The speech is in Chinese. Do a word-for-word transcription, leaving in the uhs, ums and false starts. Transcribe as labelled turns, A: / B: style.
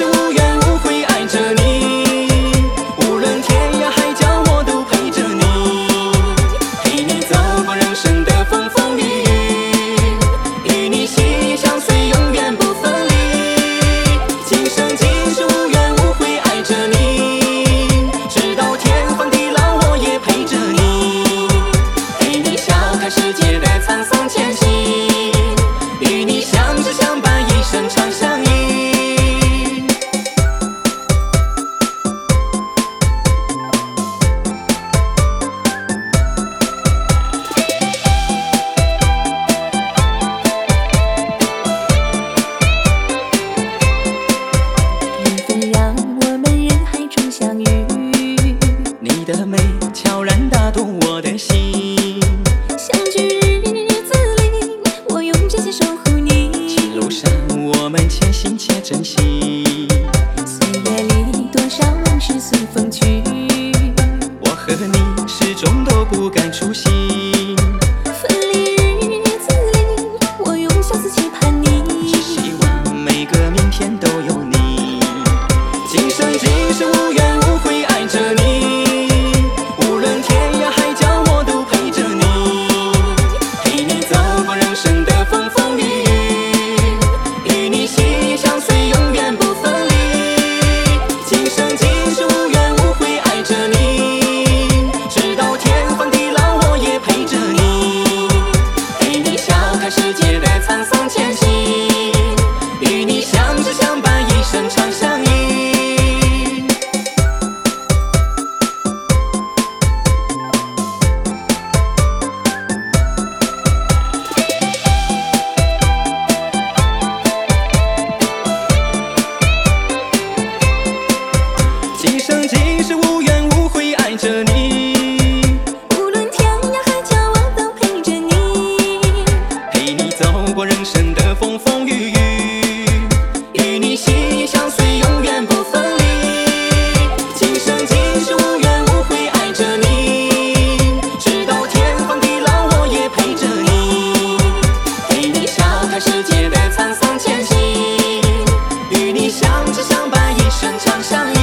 A: 世无怨无悔爱着你，无论天涯海角我都陪着你，陪你走过人生的风风雨雨，与你心意相随永远不分离，今生今世无怨无悔爱着你，直到天荒地老我也陪着你，陪你笑看世界的沧桑前行，与你相知相伴一生长相依。你的美悄然打动我的心，
B: 相聚日子里，我用真心守护你。
A: 情路上我们且行且珍惜，
B: 岁月里多少往事随风去，
A: 我和你始终都不敢粗心。
B: 分离日子里，我用相思期盼你。
A: 只希望每个明天都有你，今生今世无怨无悔爱着你。世界的沧桑前行，与你相知相伴一生长相依。今生今世无怨无悔爱着你，走过人生的风风雨雨，与你心意相随永远不分离，今生今世无怨无悔爱着你，直到天荒地老我也陪着你，陪你笑看世界的沧桑前行，与你相知相伴一生长相依。